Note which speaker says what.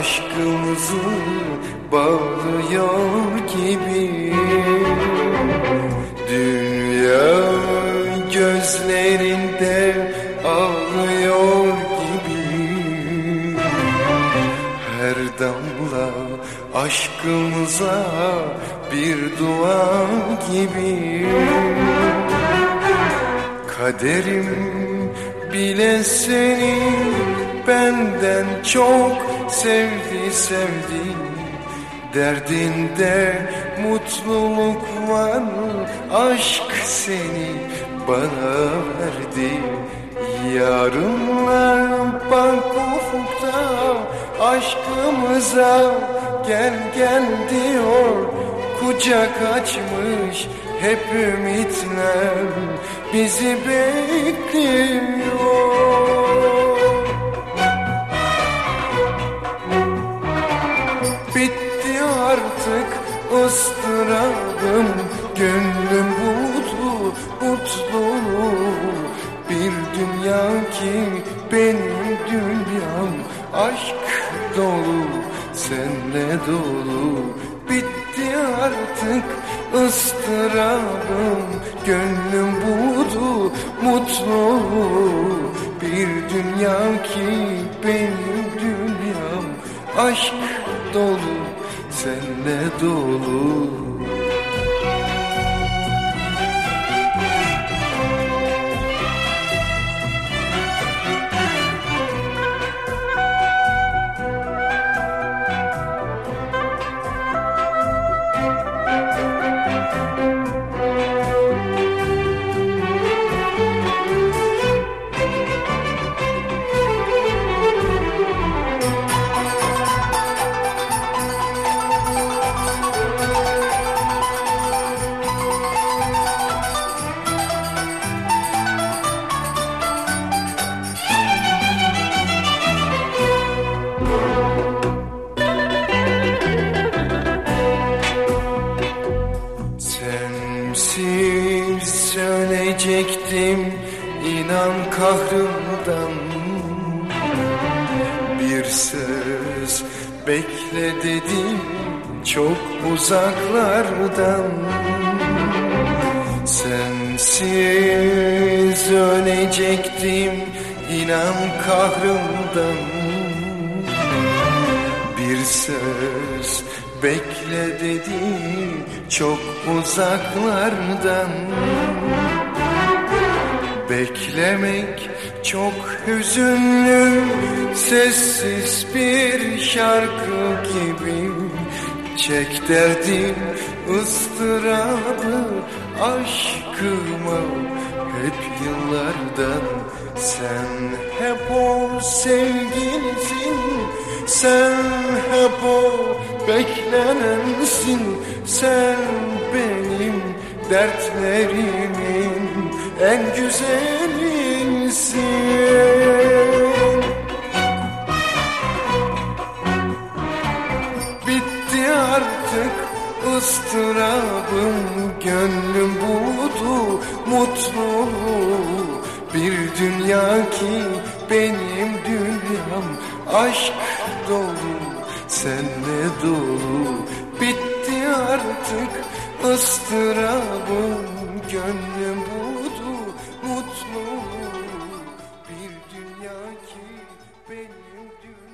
Speaker 1: aşkımızı bağlıyor gibi. Dünya gözlerinde ağlıyor gibi. Her damla aşkımıza bir dua gibi. Kaderim bile seni benden çok sevdi. Derdinde mutluluk var, aşk seni bana verdi. Yarınlar bak ufukta, aşkımıza gel diyor. Kucak açmış hep ümitler bizi bekliyor. Bitti artık ıstırabım, gönlüm buldu mutluluğu. Bir dünya ki benim dünyam, aşk dolu, senle dolu. Bitti artık ıstırabım, gönlüm buldu mutluluğu. Bir dünya ki benim dünyam, aşk dolu, senle dolu. Sensiz sönecektim inan kahrımdan. Bir söz bekle dedim çok uzaklardan. Sensiz ölecektim inan kahrımdan. Bir söz bekle dedim çok uzaklardan. Beklemek çok hüzünlü, sessiz bir şarkı gibi. Çek derdim ıstırabı aşkıma hep yıllardan. Sen hep o sevgilisin, sen hep o beklenensin. Sen benim dertlerimin en güzelisin. Bitti artık ıstırabım, gönlüm buldu mutluluğu. Bir dünya ki benim dünyam, aşk dolu, senle dolu. Bitti artık ıstırabım, gönlüm buldu mutluluğu. Bir dünya ki benim dünyam.